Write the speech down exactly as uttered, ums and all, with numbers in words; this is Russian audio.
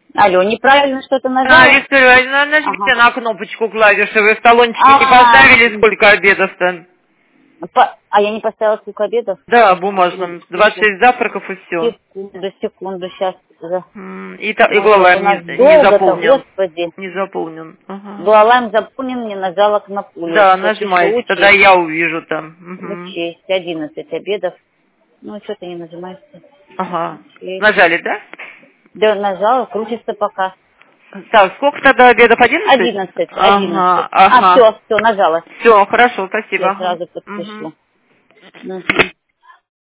Алло, неправильно что-то А, нажала? Виктория, ну, нажмите Ага. на кнопочку клавишевой, в талончике не А, поставили, сколько обедов-то? по- а я не поставила сколько обедов? Да, Секунду, бумажном. двадцать шесть завтраков и все. секунду, секунду, сейчас. И, та- и Ой, это у главарь нас не, не долго-то, заполнен. господи. Не заполнен. Ага. Главарь заполнен, не нажала кнопку. Да, Я пишу нажимайте, тогда учесть. я увижу там. Мгм. Учесть, одиннадцать обедов. Ну, что-то не нажимается. Ага. Учесть. Нажали, да? Да, нажала, крутится пока. Так, сколько тогда обедов? Одиннадцать? Одиннадцать, Ага, одиннадцать. А, ага. все, все, нажала. Все, хорошо, спасибо. Все, Ага. сразу Мгм. подпишу. Мгм.